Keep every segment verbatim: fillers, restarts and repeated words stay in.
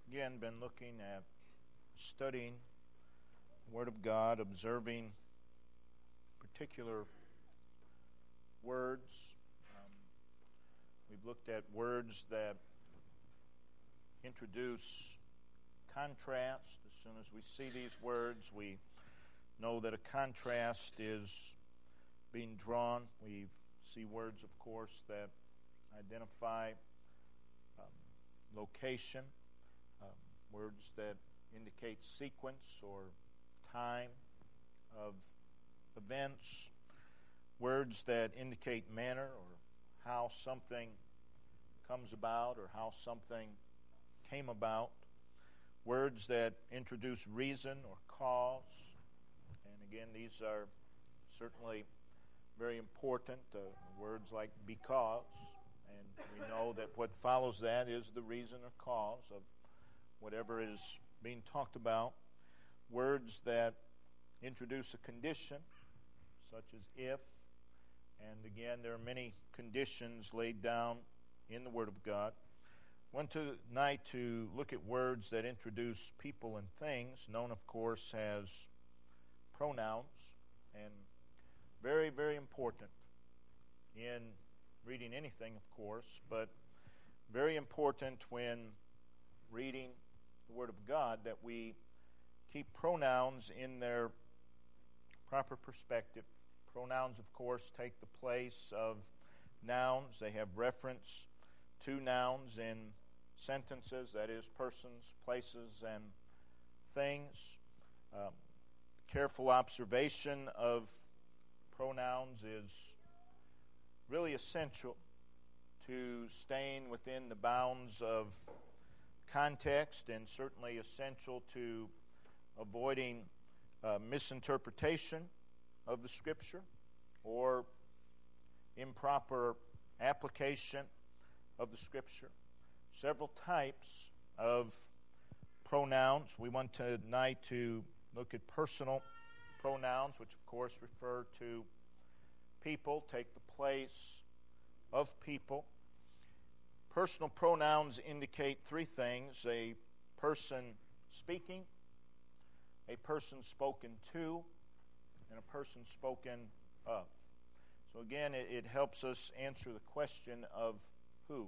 again been looking at studying the Word of God, observing particular words. Um, we've looked at words that introduce contrast. As soon as we see these words, we know that a contrast is being drawn. We see words, of course, that identify um, location, um, words that indicate sequence or time of events, words that indicate manner or how something comes about or how something came about, words that introduce reason or cause. And again, these are certainly very important, uh, words like because, and we know that what follows that is the reason or cause of whatever is being talked about. Words that introduce a condition, such as if, and again, there are many conditions laid down in the Word of God. I want tonight to look at words that introduce people and things, known, of course, as pronouns, and very, very important in reading anything, of course, but very important when reading the Word of God that we keep pronouns in their proper perspective. Pronouns, of course, take the place of nouns. They have reference to nouns in sentences, that is, persons, places, and things. Um, careful observation of pronouns is really essential to staying within the bounds of context, and certainly essential to avoiding uh, misinterpretation of the Scripture or improper application of the Scripture. Several types of pronouns. We want tonight to look at personal pronouns, which of course refer to people, take the place of people. Personal pronouns indicate three things: a person speaking, a person spoken to, and a person spoken of. So again, it, it helps us answer the question of who.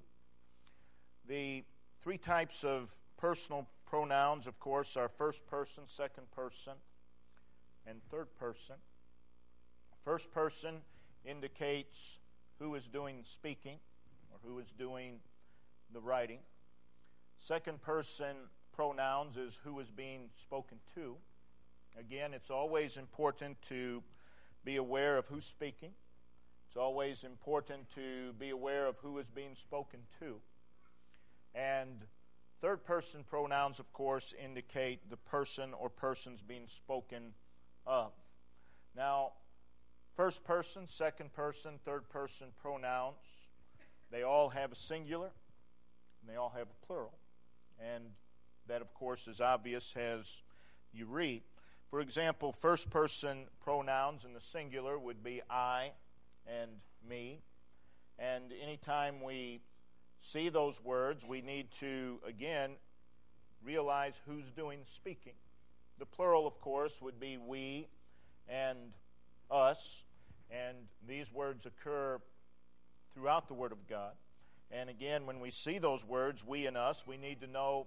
The three types of personal pronouns, of course, are first person, second person, and third person. First person indicates who is doing the speaking or who is doing the writing. Second person pronouns is who is being spoken to. Again, it's always important to be aware of who's speaking. It's always important to be aware of who is being spoken to. And third person pronouns, of course, indicate the person or persons being spoken of. Now, first person, second person, third person pronouns, they all have a singular and they all have a plural. And that, of course, is obvious as you read. For example, first person pronouns in the singular would be I and me. And anytime we see those words, we need to, again, realize who's doing the speaking. The plural, of course, would be we and us. And these words occur throughout the Word of God. And again, when we see those words, we and us, we need to know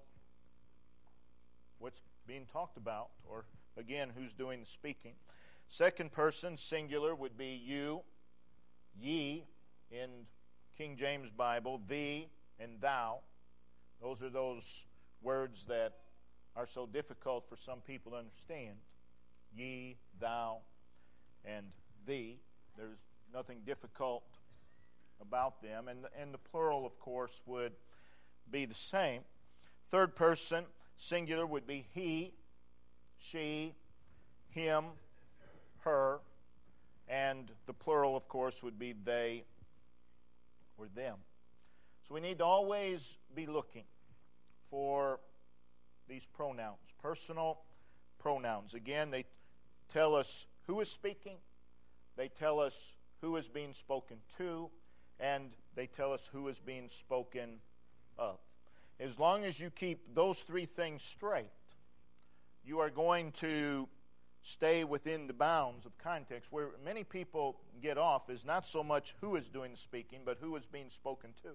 what's being talked about, or again, who's doing the speaking. Second person, singular, would be you, ye, in King James Bible, thee, and thou. Those are those words that are so difficult for some people to understand. Ye, thou, and thee. There's nothing difficult about them. And, and the plural, of course, would be the same. Third person, singular, would be he, she, him, her, and the plural, of course, would be they or them. So we need to always be looking for these pronouns, personal pronouns. Again, they tell us who is speaking, they tell us who is being spoken to, and they tell us who is being spoken of. As as long as you keep those three things straight, you are going to stay within the bounds of context. Where many people get off is not so much who is doing the speaking, but who is being spoken to.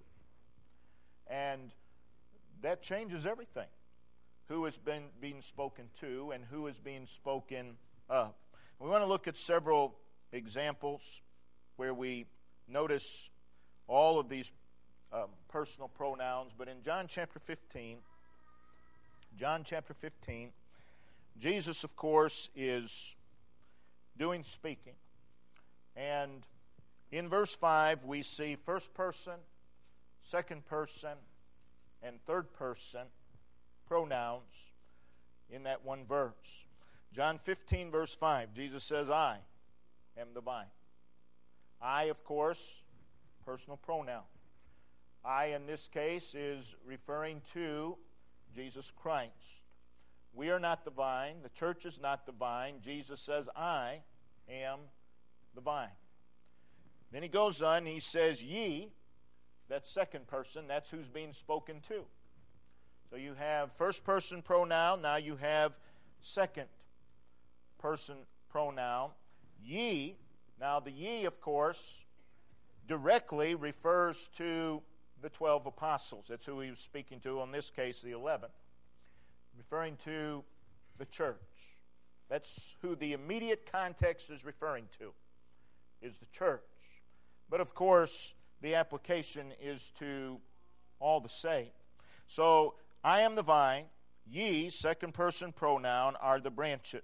And that changes everything. Who is been being spoken to and who is being spoken of. We want to look at several examples where we notice all of these um, personal pronouns. But in John chapter fifteen, John chapter fifteen, Jesus, of course, is doing speaking. And in verse five, we see first person, second person, and third person pronouns in that one verse. John fifteen, verse five, Jesus says, I am the vine. I, of course, personal pronoun. I, in this case, is referring to Jesus Christ. We are not the vine. The church is not the vine. Jesus says, I am the vine. Then he goes on, he says, ye, that's second person, that's who's being spoken to. So you have first person pronoun, now you have second person pronoun. Ye, now the ye, of course, directly refers to the twelve apostles. That's who he was speaking to, in this case, the eleven. Referring to the church. That's who the immediate context is referring to, is the church. But of course, the application is to all the saved. So, I am the vine, ye, second person pronoun, are the branches.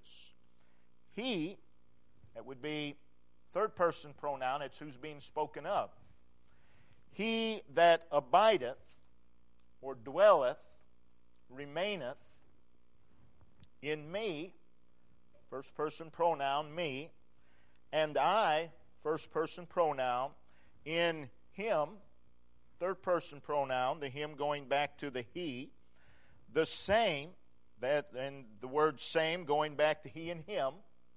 He, that would be third person pronoun, it's who's being spoken of. He that abideth, or dwelleth, remaineth, in me, first person pronoun, me, and I, first person pronoun, in him, third person pronoun, the him going back to the he, the same, that and the word same going back to he and him,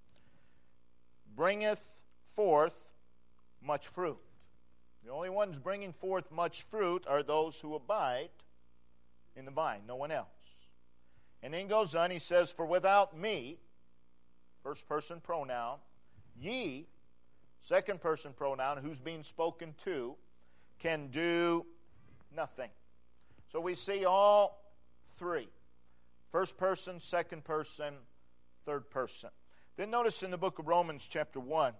bringeth forth much fruit. The only ones bringing forth much fruit are those who abide in the vine, no one else. And then goes on, he says, for without me, first person pronoun, ye, second person pronoun, who's being spoken to, can do nothing. So we see all three. First person, second person, third person. Then notice in the book of Romans chapter one.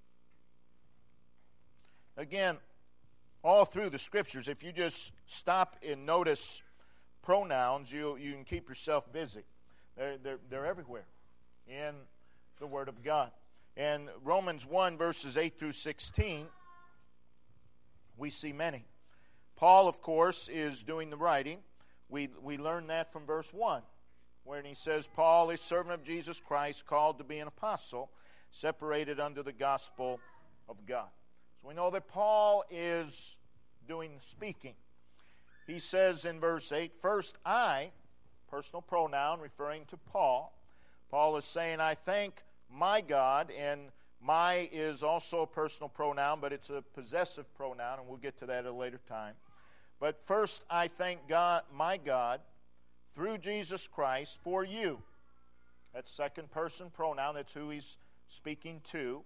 Again, all through the Scriptures, if you just stop and notice pronouns, you, you can keep yourself busy. They're, they're, they're everywhere in the Word of God. And Romans one, verses eight through sixteen, we see many. Paul, of course, is doing the writing. We, we learn that from verse one, where he says, Paul, a servant of Jesus Christ, called to be an apostle, separated unto the gospel of God. So we know that Paul is doing the speaking. He says in verse eight, first I, personal pronoun referring to Paul. Paul is saying, I thank my God, and my is also a personal pronoun, but it's a possessive pronoun, and we'll get to that at a later time. But first I thank God, my God, through Jesus Christ, for you. That's second person pronoun, that's who he's speaking to.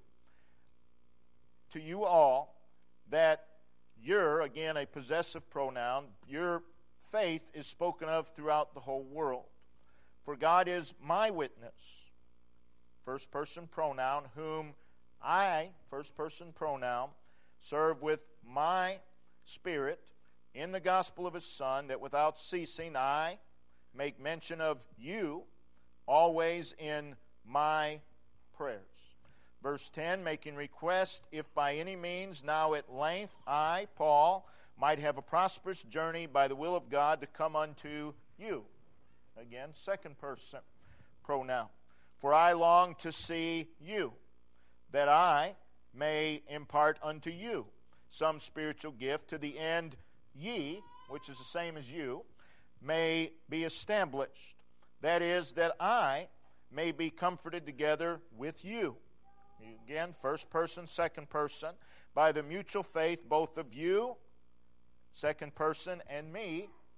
To you all, that your, again, a possessive pronoun, your faith is spoken of throughout the whole world. For God is my witness, first person pronoun, whom I, first person pronoun, serve with my spirit in the gospel of his Son, that without ceasing I make mention of you always in my prayers. Verse ten, making request, if by any means now at length I, Paul, might have a prosperous journey by the will of God to come unto you. Again, second person pronoun. For I long to see you, that I may impart unto you some spiritual gift, to the end ye, which is the same as you, may be established. That is, that I may be comforted together with you. Again, first person, second person, by the mutual faith both of you, second person, and me,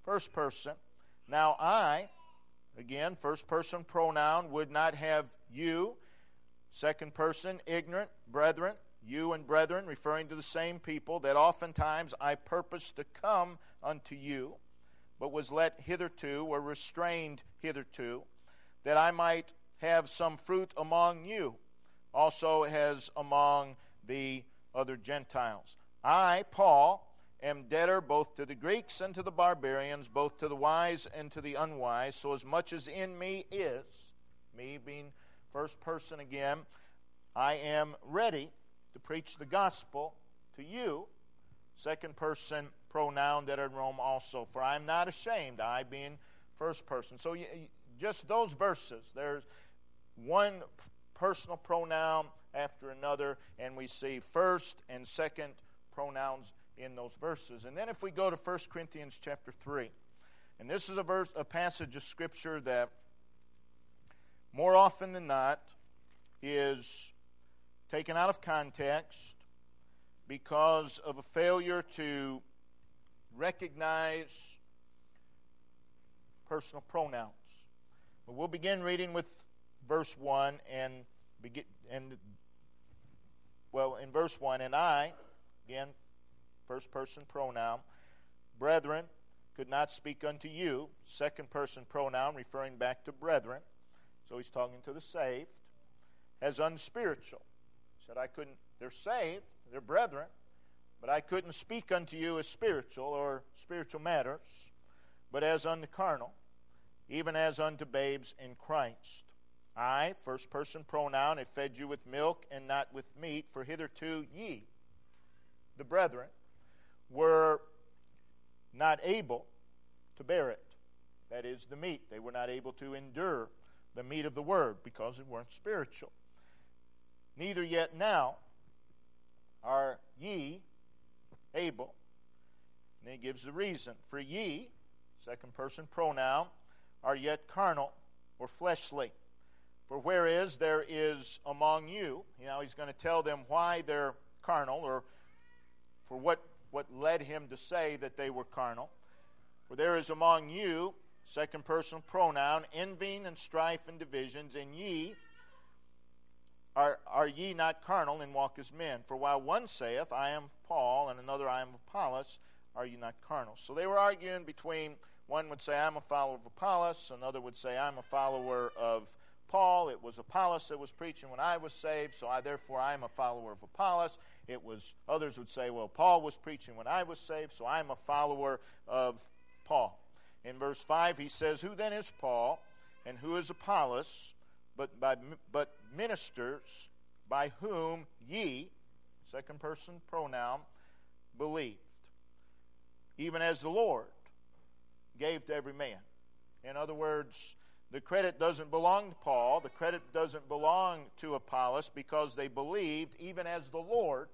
first person. Now I, again, first person pronoun, would not have you. Second person, ignorant, brethren, you and brethren, referring to the same people, that oftentimes I purposed to come unto you, but was let hitherto, or restrained hitherto, that I might have some fruit among you, also as among the other Gentiles. I, Paul, am debtor both to the Greeks and to the barbarians, both to the wise and to the unwise, so as much as in me is, me being first person again, I am ready to preach the gospel to you, second person pronoun, that are in Rome also. For I am not ashamed, I being first person. So you, just those verses, there's one personal pronoun after another, and we see first and second pronouns in those verses. And then if we go to First Corinthians chapter three, and this is a verse, a passage of Scripture that more often than not is taken out of context because of a failure to recognize personal pronouns. But we'll begin reading with verse one and begin and well in verse one, and I, again, first person pronoun, brethren, could not speak unto you, second person pronoun, referring back to brethren. So he's talking to the saved, as unspiritual. He said, I couldn't, they're saved, they're brethren, but I couldn't speak unto you as spiritual or spiritual matters, but as unto carnal, even as unto babes in Christ. I, first person pronoun, have fed you with milk and not with meat, for hitherto ye, the brethren, were not able to bear it. That is, the meat. They were not able to endure the meat of the word because it weren't spiritual. Neither yet now are ye able. And he gives the reason. For ye, second person pronoun, are yet carnal or fleshly. For whereas there is among you, you know, he's going to tell them why they're carnal, or for what, what led him to say that they were carnal. For there is among you, second person pronoun, envying and strife and divisions, and ye are, are ye not carnal and walk as men? For while one saith, I am Paul, and another, I am Apollos, are ye not carnal? So they were arguing between, one would say, I'm a follower of Apollos, another would say, I'm a follower of Paul. It was Apollos that was preaching when I was saved, so I therefore I am a follower of Apollos. It was, others would say, well, Paul was preaching when I was saved, so I'm a follower of Paul. In verse five, he says, who then is Paul, and who is Apollos, but by but ministers by whom ye, second person pronoun, believed, even as the Lord gave to every man. In other words, the credit doesn't belong to Paul, the credit doesn't belong to Apollos, because they believed even as the Lord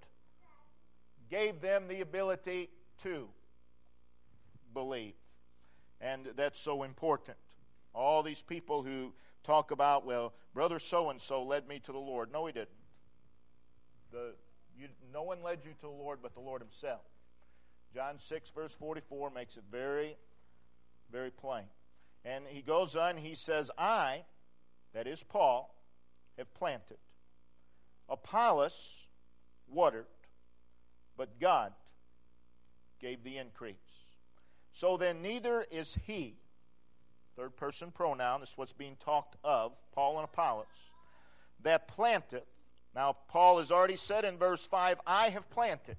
gave them the ability to believe. And that's so important. All these people who talk about, well, brother so-and-so led me to the Lord. No, he didn't. The, you, no one led you to the Lord but the Lord himself. John six, verse forty-four makes it very, very plain. And he goes on, he says, I, that is Paul, have planted. Apollos watered, but God gave the increase. So then neither is he, third person pronoun, this is what's being talked of, Paul and Apollos, that planteth. Now Paul has already said in verse five, I have planted.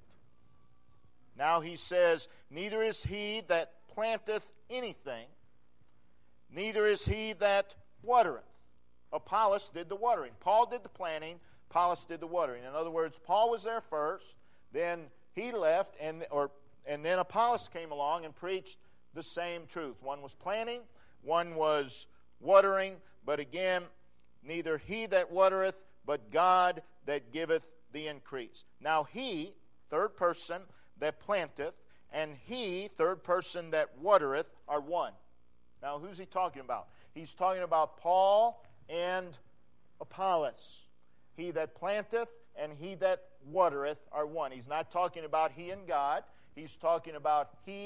Now he says, neither is he that planteth anything, neither is he that watereth. Apollos did the watering. Paul did the planting, Apollos did the watering. In other words, Paul was there first, then he left, and or and then Apollos came along and preached the same truth. One was planting, one was watering, but again, neither he that watereth, but God that giveth the increase. Now he, third person, that planteth, and he, third person, that watereth, are one. Now who's he talking about? He's talking about Paul and Apollos. He that planteth and he that watereth are one. He's not talking about he and God. He's talking about he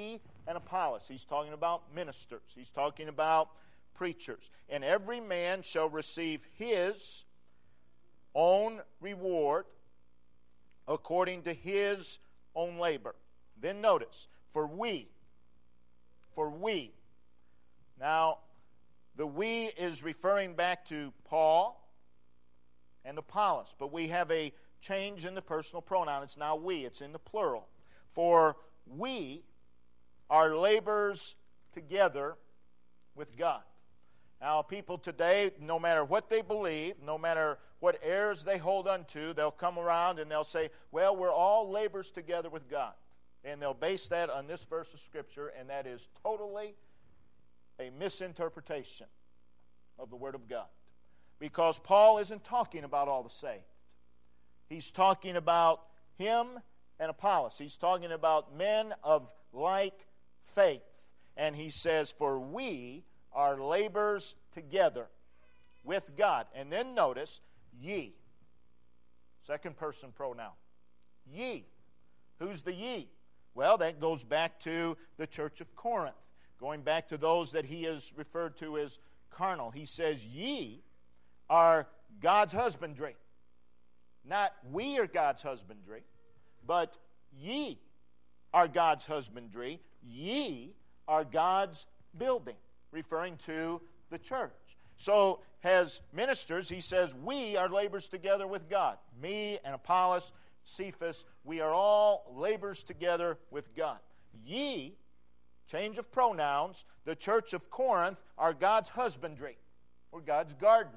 and Apollos. He's talking about ministers. He's talking about preachers. And every man shall receive his own reward according to his own labor. Then notice, for we, for we. Now, the we is referring back to Paul and Apollos, but we have a change in the personal pronoun. It's now we. It's in the plural. For we are laborers together with God. Now, people today, no matter what they believe, no matter what errors they hold unto, they'll come around and they'll say, well, we're all laborers together with God. And they'll base that on this verse of Scripture, and that is totally a misinterpretation of the Word of God. Because Paul isn't talking about all the saved. He's talking about him and Apollos. He's talking about men of like faith. And he says, for we are laborers together with God. And then notice, ye. Second person pronoun. Ye. Who's the ye? Well, that goes back to the church of Corinth. Going back to those that he has referred to as carnal. He says, ye are God's husbandry. Not we are God's husbandry, but ye are God's husbandry. Ye are God's building, referring to the church. So, as ministers, he says, we are laborers together with God. Me and Apollos, Cephas, we are all laborers together with God. Ye, change of pronouns, the church of Corinth are God's husbandry, or God's garden.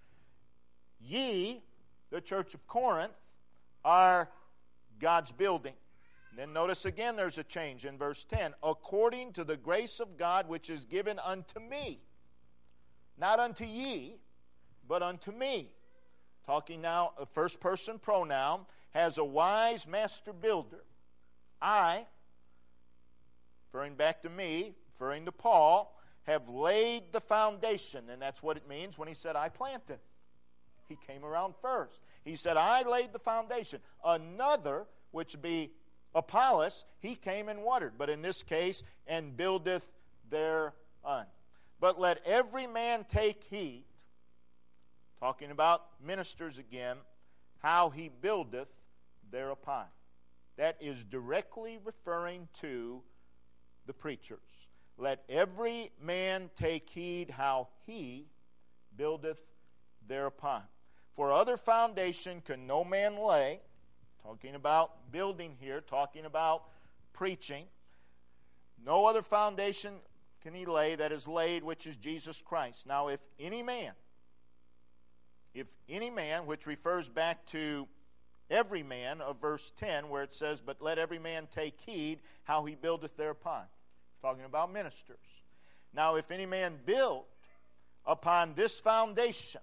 Ye, the church of Corinth, are God's building. And then notice again there's a change in verse ten. According to the grace of God which is given unto me. Not unto ye, but unto me. Talking now, a first person pronoun, has a wise master builder. I, referring back to me, referring to Paul, have laid the foundation. And that's what it means when he said, I planted. He came around first. He said, I laid the foundation. Another, which would be Apollos, he came and watered. But in this case, and buildeth thereon. But let every man take heed, talking about ministers again, how he buildeth thereupon. That is directly referring to the preachers. Let every man take heed how he buildeth thereupon. For other foundation can no man lay, talking about building here, talking about preaching. No other foundation can he lay that is laid, which is Jesus Christ. Now, if any man, if any man, which refers back to every man of verse ten, where it says, but let every man take heed how he buildeth thereupon. Talking about ministers. Now, if any man build upon this foundation,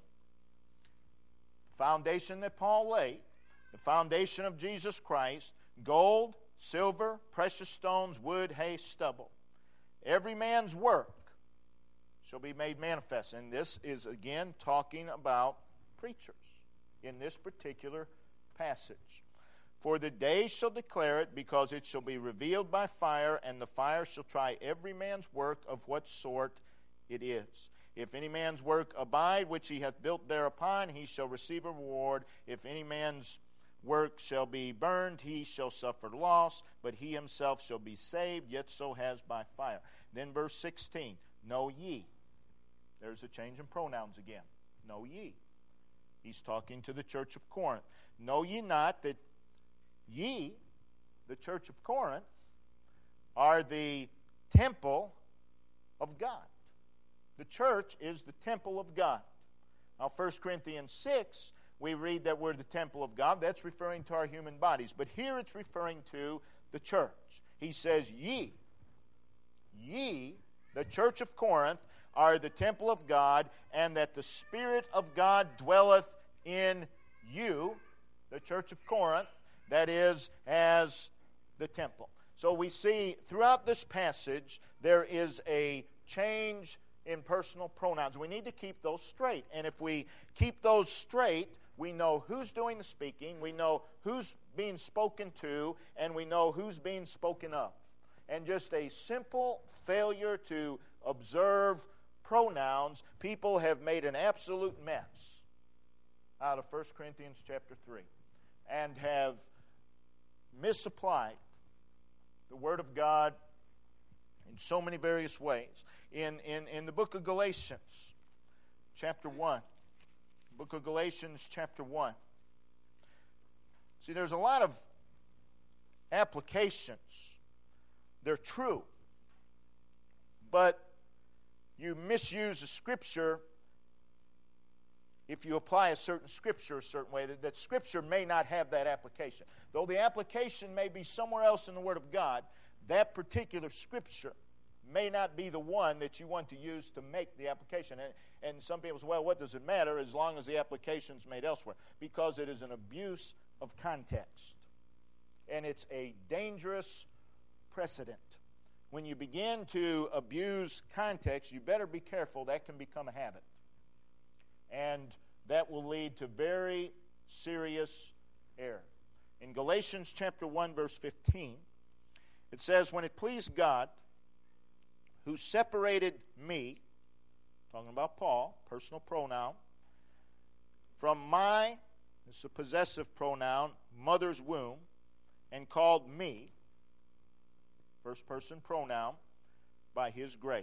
the foundation that Paul laid, the foundation of Jesus Christ, gold, silver, precious stones, wood, hay, stubble. Every man's work shall be made manifest. And this is, again, talking about preachers in this particular passage. For the day shall declare it, because it shall be revealed by fire, and the fire shall try every man's work of what sort it is. If any man's work abide, which he hath built thereupon, he shall receive a reward. If any man's work shall be burned, he shall suffer loss, but he himself shall be saved, yet so has by fire. Then verse sixteen, know ye. There's a change in pronouns again. Know ye. He's talking to the church of Corinth. Know ye not that ye, the church of Corinth, are the temple of God. The church is the temple of God. Now, First Corinthians six, we read that we're the temple of God. That's referring to our human bodies. But here it's referring to the church. He says, ye, ye, the church of Corinth, are the temple of God, and that the Spirit of God dwelleth in you, the church of Corinth, that is, as the temple. So we see throughout this passage there is a change in personal pronouns. We need to keep those straight. And if we keep those straight, we know who's doing the speaking, we know who's being spoken to, and we know who's being spoken of. and just a simple failure to observe pronouns, people have made an absolute mess out of First Corinthians chapter three and have misapplied the Word of God in so many various ways. In, in, in the book of Galatians, chapter one, book of Galatians, chapter one, see, there's a lot of applications. They're true, but you misuse a scripture if you apply a certain scripture a certain way, that, that scripture may not have that application. Though the application may be somewhere else in the Word of God, that particular scripture may not be the one that you want to use to make the application. And, and some people say, well, what does it matter as long as the application is made elsewhere? Because it is an abuse of context. And it's a dangerous precedent. When you begin to abuse context, you better be careful. That can become a habit. And that will lead to very serious error. In Galatians chapter one, verse fifteen, it says, when it pleased God, who separated me, talking about Paul, personal pronoun, from my, this is a possessive pronoun, mother's womb, and called me, first person pronoun, by His grace.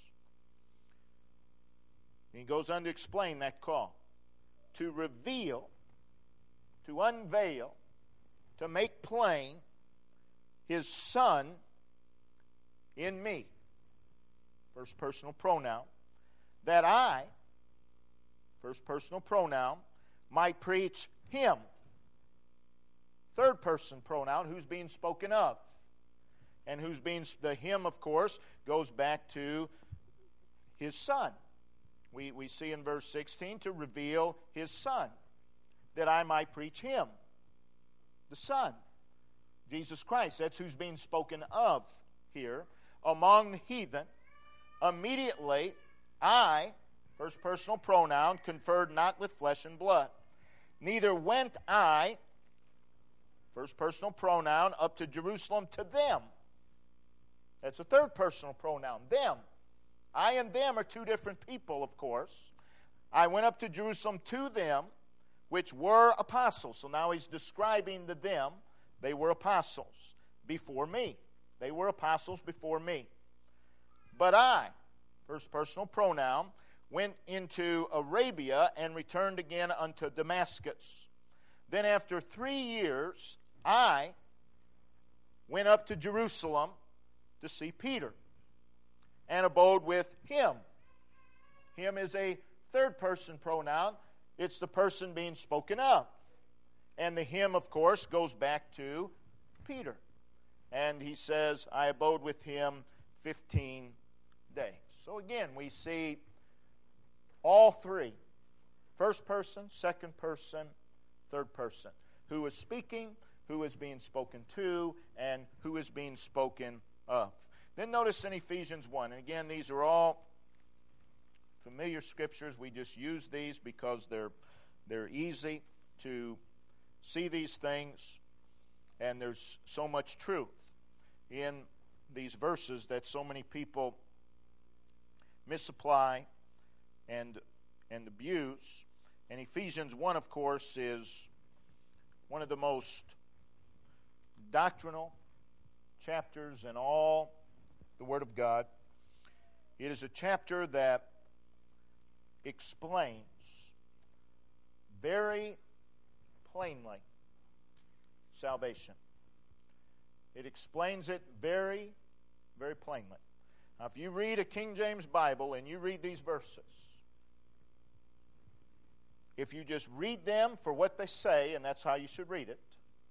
And he goes on to explain that call. To reveal, to unveil, to make plain His Son in me, first personal pronoun, that I, first personal pronoun, might preach Him, third person pronoun, who's being spoken of. And who's being, the Him, of course, goes back to His Son. We, we see in verse sixteen, to reveal His Son, that I might preach Him, the Son, Jesus Christ. That's who's being spoken of here. Among the heathen, immediately I, first personal pronoun, conferred not with flesh and blood. Neither went I, first personal pronoun, up to Jerusalem to them. That's a third personal pronoun, them. I and them are two different people, of course. I went up to Jerusalem to them, which were apostles. So now he's describing the them. They were apostles before me. They were apostles before me. But I, first personal pronoun, went into Arabia and returned again unto Damascus. Then after three years, I went up to Jerusalem to see Peter and abode with him. Him is a third person pronoun. It's the person being spoken of. And the him, of course, goes back to Peter. And he says, I abode with him fifteen days. So again, we see all three. First person, second person, third person. Who is speaking, who is being spoken to, and who is being spoken of. Then notice in Ephesians one, and again, these are all familiar scriptures. We just use these because they're they're easy to see these things, and there's so much truth in these verses that so many people misapply and and abuse. And Ephesians one, of course, is one of the most doctrinal chapters in all the Word of God. It is a chapter that explains very plainly salvation. It explains it very, very plainly. Now, if you read a King James Bible and you read these verses, if you just read them for what they say, and that's how you should read it,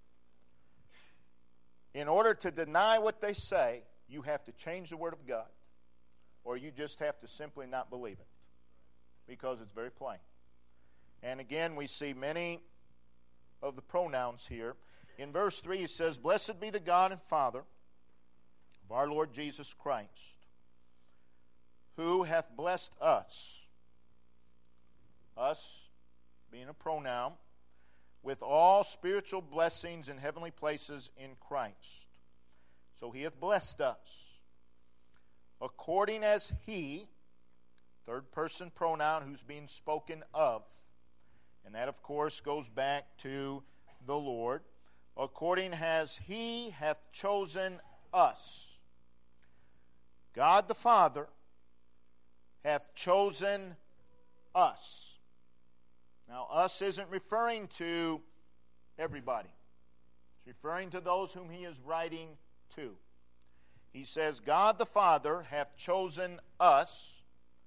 in order to deny what they say, you have to change the Word of God, or you just have to simply not believe it, because it's very plain. And again, we see many of the pronouns here. In verse three, it says, Blessed be the God and Father of our Lord Jesus Christ, who hath blessed us, us being a pronoun, with all spiritual blessings in heavenly places in Christ, So he hath blessed us, according as he, third person pronoun who's being spoken of, and that of course goes back to the Lord, according as he hath chosen us. God the Father hath chosen us. Now, us isn't referring to everybody. It's referring to those whom he is writing to. He says, God the Father hath chosen us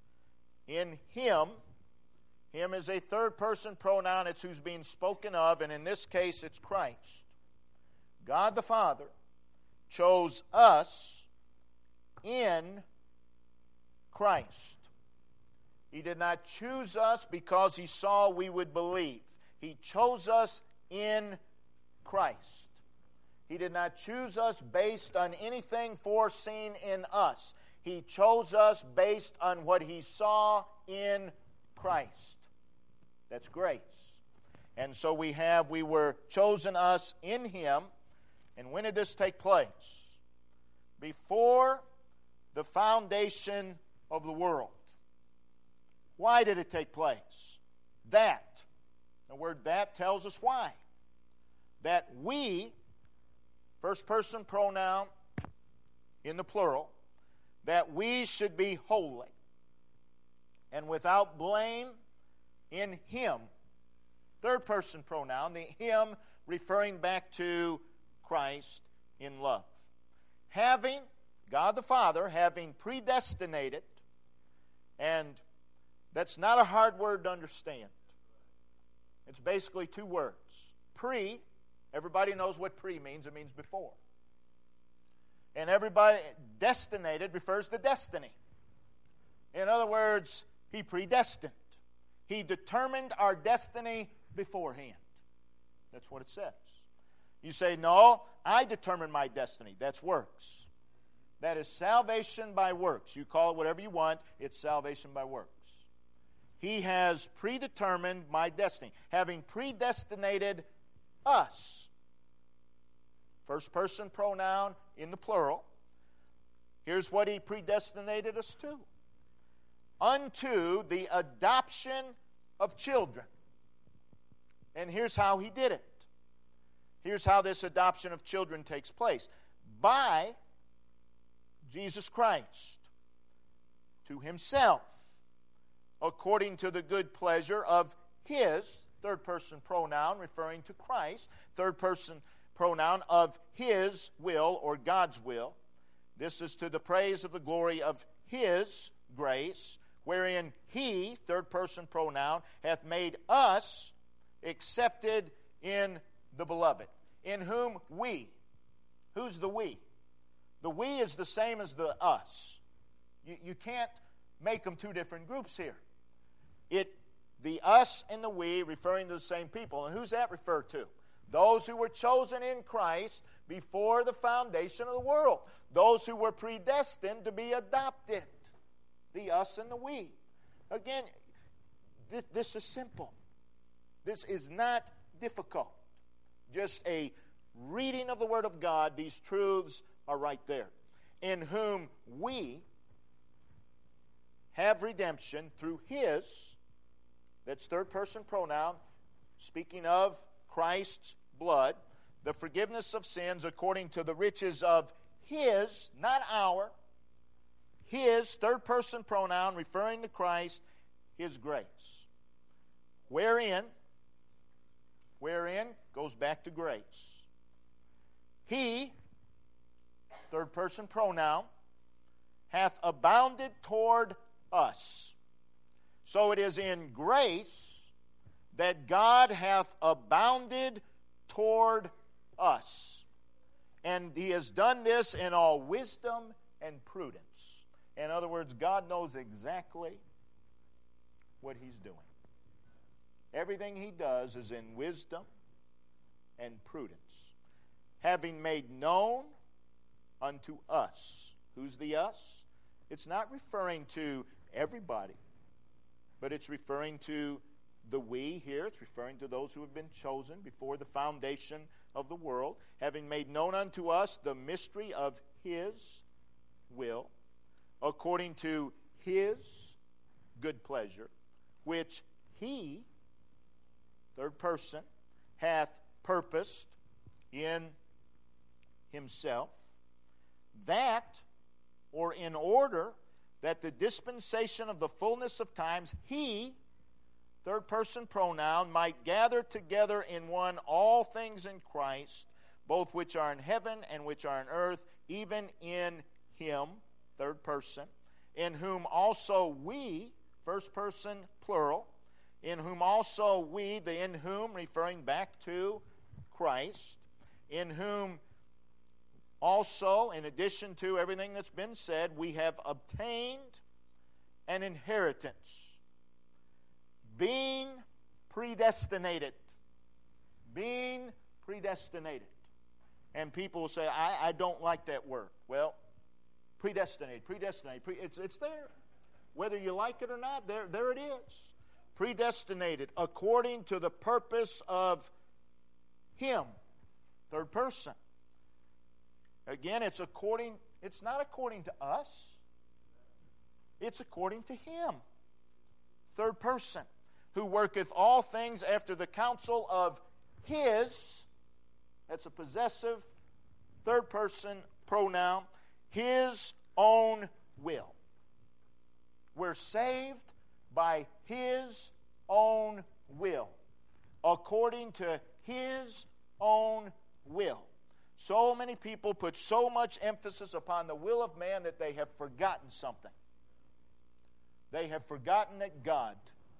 in him. Him is a third-person pronoun. It's who's being spoken of, and in this case, it's Christ. God the Father chose us in Christ. He did not choose us because he saw we would believe. He chose us in Christ. He did not choose us based on anything foreseen in us. He chose us based on what he saw in Christ. That's grace. And so we have, we were chosen us in him. And when did this take place? Before the foundation of the world. Why did it take place? That. The word that tells us why. That we, first person pronoun in the plural, that we should be holy and without blame in him. Third person pronoun, the him referring back to Christ in love. Having, God the Father, having predestinated, and that's not a hard word to understand. It's basically two words. Pre, everybody knows what pre means. It means before. And everybody, destinated refers to destiny. In other words, he predestined. He determined our destiny beforehand. That's what it says. You say, no, I determined my destiny. That's works. That is salvation by works. You call it whatever you want. It's salvation by works. He has predetermined my destiny, having predestinated us. First person pronoun in the plural. Here's what he predestinated us to. Unto the adoption of children. And here's how he did it. Here's how this adoption of children takes place. By Jesus Christ to himself, according to the good pleasure of his, third person pronoun referring to Christ, third person pronoun of his will or God's will. This is to the praise of the glory of his grace, wherein he, third person pronoun, hath made us accepted in the beloved, in whom we. Who's the we? The we is the same as the us. You, you can't make them two different groups here. It, the us and the we referring to the same people. And who's that referred to? Those who were chosen in Christ before the foundation of the world. Those who were predestined to be adopted. The us and the we. Again, th- this is simple. This is not difficult. Just a reading of the Word of God. These truths are right there. In whom we have redemption through his, that's third person pronoun, speaking of Christ's blood, the forgiveness of sins according to the riches of his, not our, his, third person pronoun referring to Christ, his grace. Wherein, wherein goes back to grace. He, third person pronoun, hath abounded toward us. So it is in grace that God hath abounded toward us. And he has done this in all wisdom and prudence. In other words, God knows exactly what he's doing. Everything he does is in wisdom and prudence. Having made known unto us. Who's the us? It's not referring to everybody, but it's referring to the we here. It's referring to those who have been chosen before the foundation of the world, having made known unto us the mystery of His will, according to His good pleasure, which He, third person, hath purposed in Himself, that, or in order that the dispensation of the fullness of times, He, third person pronoun, might gather together in one all things in Christ, both which are in heaven and which are in earth, even in Him, third person, in whom also we, first person plural, in whom also we, the in whom, referring back to Christ, in whom also, in addition to everything that's been said, we have obtained an inheritance, being predestinated. Being predestinated. And people will say, I, I don't like that word. Well, predestinated, predestinated, pre, it's, it's there. Whether you like it or not, there, there it is. Predestinated according to the purpose of Him, third person. Again, it's according, it's not according to us. It's according to Him, third person, who worketh all things after the counsel of His, that's a possessive, third person pronoun, His own will. We're saved by His own will, according to His own will. So many people put so much emphasis upon the will of man that they have forgotten something. They have forgotten that God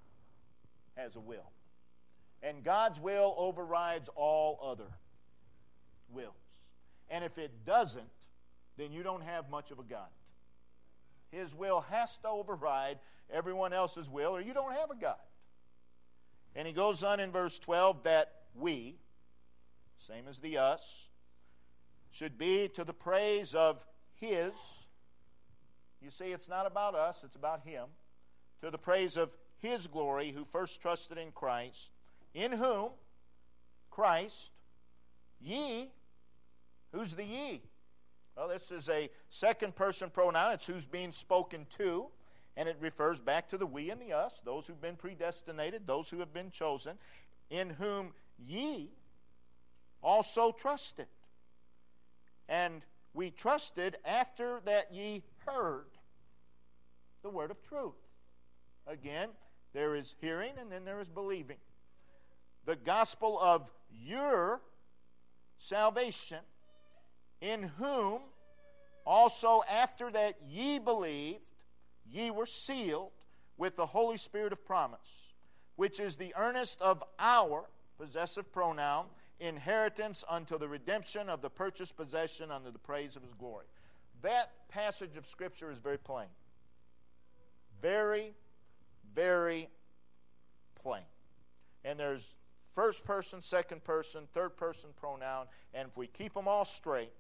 has a will. And God's will overrides all other wills. And if it doesn't, then you don't have much of a God. His will has to override everyone else's will, or you don't have a God. And he goes on in verse twelve that we, same as the us, should be to the praise of His. You see, it's not about us, it's about Him. To the praise of His glory, who first trusted in Christ, in whom, Christ, ye, who's the ye? Well, this is a second person pronoun. It's who's being spoken to, and it refers back to the we and the us, those who've been predestinated, those who have been chosen, in whom ye also trusted. And we trusted after that ye heard the word of truth. Again, there is hearing and then there is believing. The gospel of your salvation, in whom also after that ye believed, ye were sealed with the Holy Spirit of promise, which is the earnest of our, possessive pronoun, inheritance unto the redemption of the purchased possession unto the praise of His glory. That passage of Scripture is very plain. Very, very plain. And there's first person, second person, third person pronoun, and if we keep them all straight,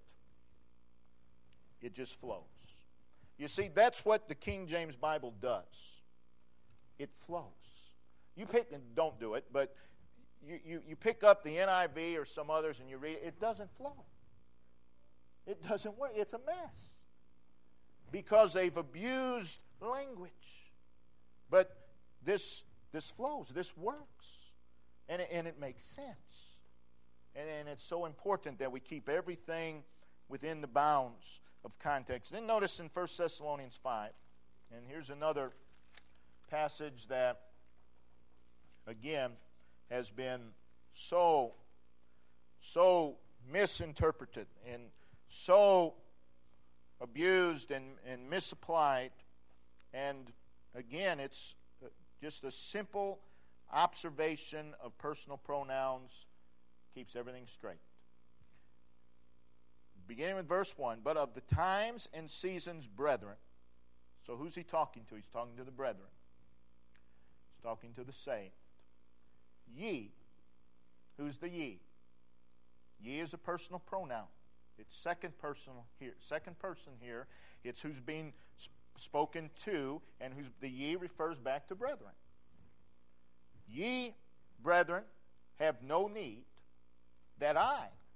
it just flows. You see, that's what the King James Bible does. It flows. You pick, and don't do it, but You, you, you pick up the N I V or some others and you read it, it doesn't flow. It doesn't work. It's a mess. Because they've abused language. But this this flows. This works. And it, and it makes sense. And, and it's so important that we keep everything within the bounds of context. Then notice in First Thessalonians five, and here's another passage that, again, has been so, so misinterpreted and so abused and, and misapplied. And again, it's just a simple observation of personal pronouns keeps everything straight. Beginning with verse one, but of the times and seasons, brethren. So who's he talking to? He's talking to the brethren. He's talking to the saved. Ye. Who's the ye? Ye is a personal pronoun. It's second person here. Second person here. It's who's being sp- spoken to, and who's the ye refers back to brethren. Ye, brethren, have no need that I,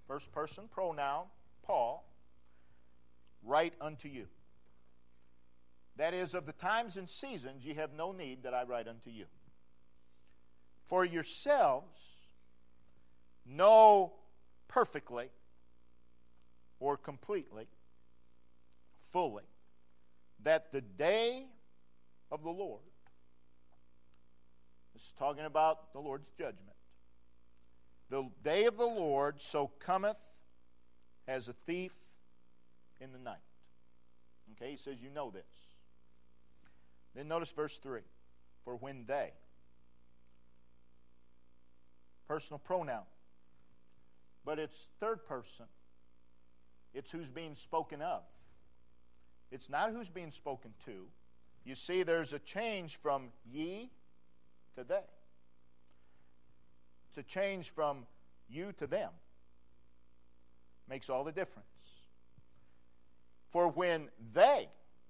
first person pronoun, Paul, write unto you. That is, of the times and seasons ye have no need that I write unto you. For yourselves know perfectly or completely, fully, that the day of the Lord, this is talking about the Lord's judgment, the day of the Lord so cometh as a thief in the night. Okay, he says you know this. Then notice verse three. For when they, personal pronoun, but it's third person. It's who's being spoken of. It's not who's being spoken to. You see, there's a change from ye to they. It's a change from you to them. Makes all the difference. For when they,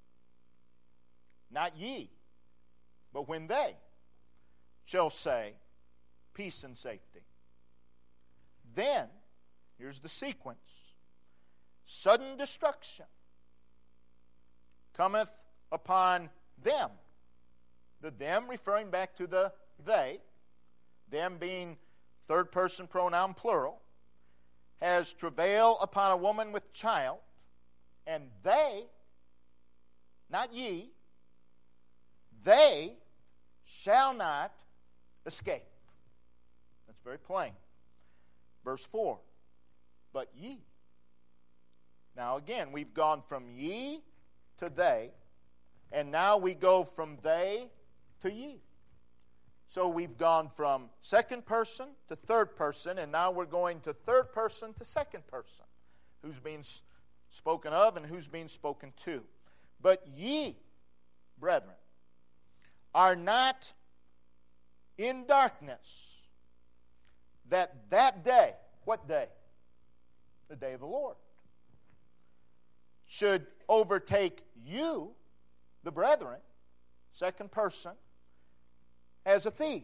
not ye, but when they shall say, peace and safety, then, here's the sequence, sudden destruction cometh upon them. The them referring back to the they, them being third person pronoun plural, has travail upon a woman with child, and they, not ye, they shall not escape. That's very plain. Verse four, but ye. Now again, we've gone from ye to they, and now we go from they to ye. So we've gone from second person to third person, and now we're going to third person to second person. Who's being spoken of and who's being spoken to. But ye, brethren, are not in darkness, that that day, what day? The day of the Lord, should overtake you, the brethren, second person, as a thief.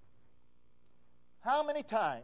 How many times,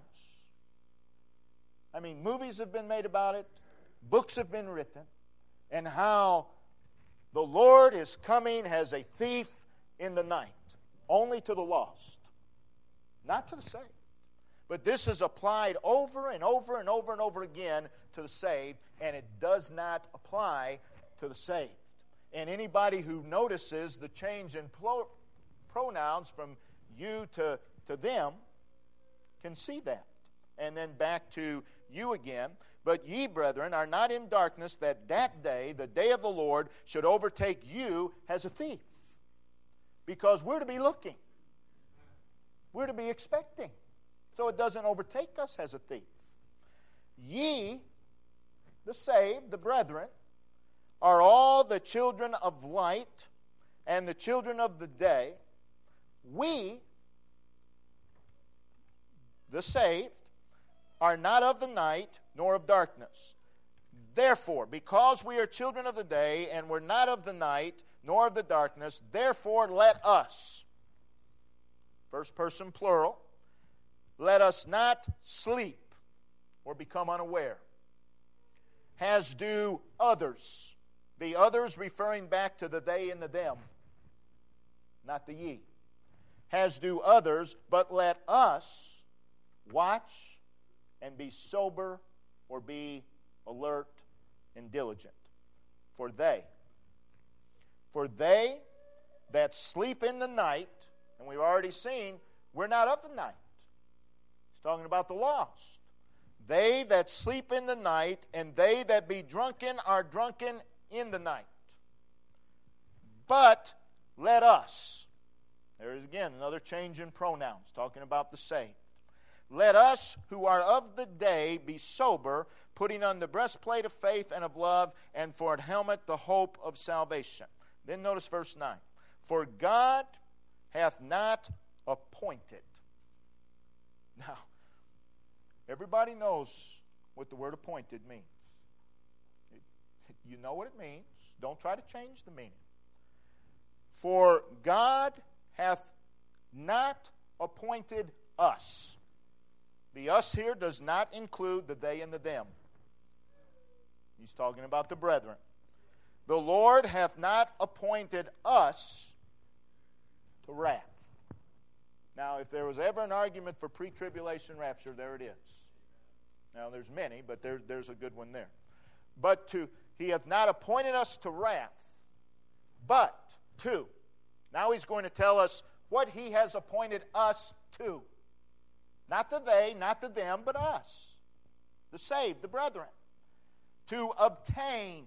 I mean, movies have been made about it, books have been written, and how the Lord is coming as a thief in the night, only to the lost, not to the saved. But this is applied over and over and over and over again to the saved, and it does not apply to the saved. And anybody who notices the change in pro- pronouns from you to, to them can see that. And then back to you again. But ye, brethren, are not in darkness, that that day, the day of the Lord, should overtake you as a thief. Because we're to be looking. We're to be expecting. So it doesn't overtake us as a thief. Ye, the saved, the brethren, are all the children of light and the children of the day. We, the saved, are not of the night nor of darkness. Therefore, because we are children of the day and we're not of the night nor of the darkness, therefore let us, first person plural, let us not sleep or become unaware, as do others. The others referring back to the they and the them, not the ye. As do others, but let us watch and be sober or be alert and diligent. For they, for they that sleep in the night, and we've already seen, we're not of the night. He's talking about the lost. They that sleep in the night, and they that be drunken are drunken in the night. But let us, there is again another change in pronouns, talking about the saved. Let us who are of the day be sober, putting on the breastplate of faith and of love, and for a helmet the hope of salvation. Then notice verse nine. For God hath not appointed. Now, everybody knows what the word appointed means. You know what it means. Don't try to change the meaning. For God hath not appointed us. The us here does not include the they and the them. He's talking about the brethren. The Lord hath not appointed us to wrath. Now, if there was ever an argument for pre-tribulation rapture, there it is. Now, there's many, but there, there's a good one there. But to, he hath not appointed us to wrath, but to. Now he's going to tell us what he has appointed us to. Not the they, not the them, but us. The saved, the brethren. To obtain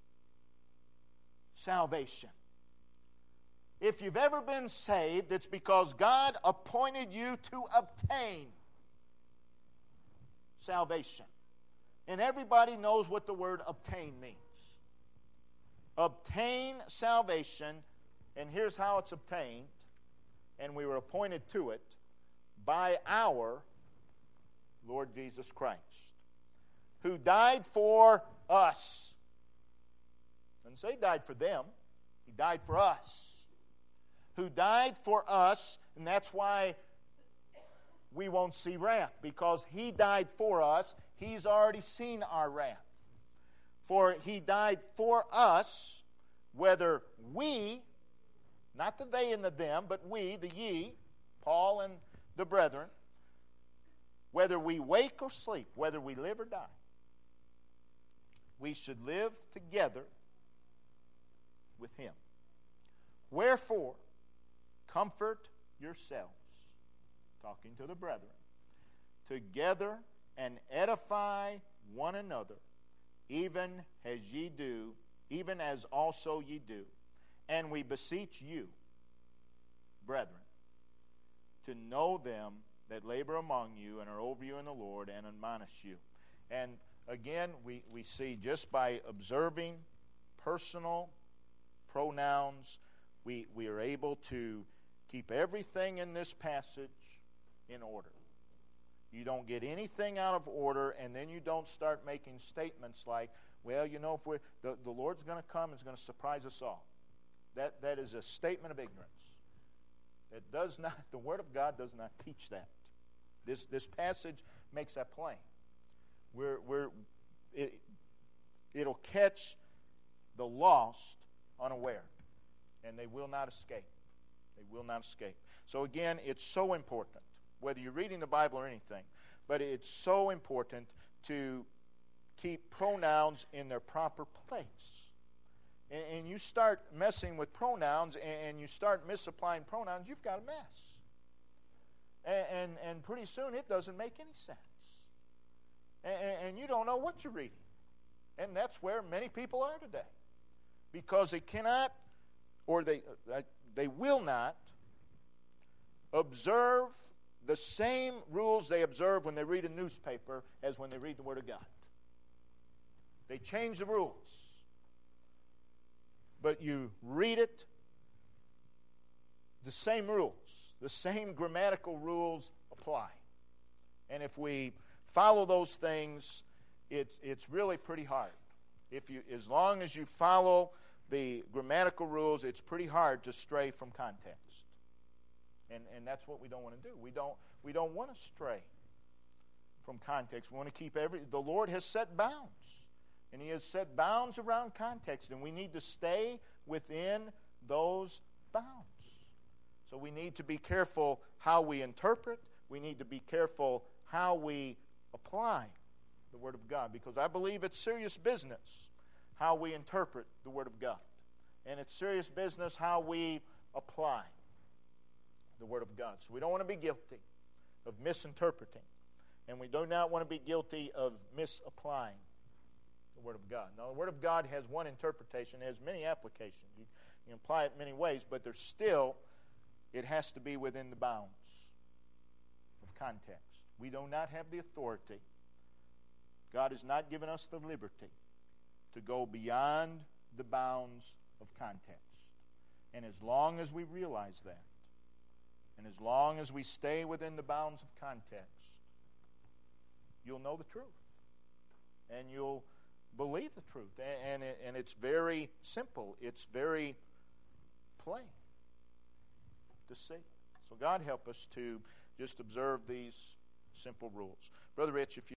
salvation. If you've ever been saved, it's because God appointed you to obtain salvation. And everybody knows what the word obtain means. Obtain salvation, and here's how it's obtained, and we were appointed to it by our Lord Jesus Christ, who died for us. Doesn't say he died for them. He died for us. Who died for us, and that's why we won't see wrath, because he died for us. He's already seen our wrath. For he died for us, whether we, not the they and the them, but we, the ye, Paul and the brethren, whether we wake or sleep, whether we live or die, we should live together with him. Wherefore, comfort yourselves, talking to the brethren, together and edify one another, even as ye do, even as also ye do. And we beseech you, brethren, to know them that labor among you and are over you in the Lord and admonish you. And again, we, we see just by observing personal pronouns, we, we are able to keep everything in this passage in order. You don't get anything out of order, and then you don't start making statements like, well, you know, if we're, the, the Lord's going to come and is going to surprise us all. That That is a statement of ignorance. It does not, the Word of God does not teach that. This this passage makes that plain. We're, we're, it, it'll catch the lost unaware, and they will not escape. They will not escape. So again, it's so important, whether you're reading the Bible or anything, but it's so important to keep pronouns in their proper place. And, and you start messing with pronouns and, and you start misapplying pronouns, you've got a mess. And, and, and pretty soon it doesn't make any sense. And, and you don't know what you're reading. And that's where many people are today. Because they cannot, or they, uh, they will not, observe the same rules they observe when they read a newspaper as when they read the Word of God. They change the rules. But you read it, the same rules, the same grammatical rules apply. And if we follow those things, it's it's really pretty hard. If you, as long as you follow the grammatical rules, it's pretty hard to stray from context. And and that's what we don't want to do. We don't we don't want to stray from context. We want to keep every the Lord has set bounds. And he has set bounds around context, and we need to stay within those bounds. So we need to be careful how we interpret. We need to be careful how we apply the Word of God, because I believe it's serious business how we interpret the Word of God. And it's serious business how we apply the Word of God. So we don't want to be guilty of misinterpreting, and we do not want to be guilty of misapplying the Word of God. Now, the Word of God has one interpretation. It has many applications. You, you can apply it many ways, but there's still, it has to be within the bounds of context. We do not have the authority. God has not given us the liberty to go beyond the bounds of context. And as long as we realize that, and as long as we stay within the bounds of context, you'll know the truth. And you'll believe the truth. And, and, it, and it's very simple. It's very plain to see. So God help us to just observe these simple rules. Brother Rich, if you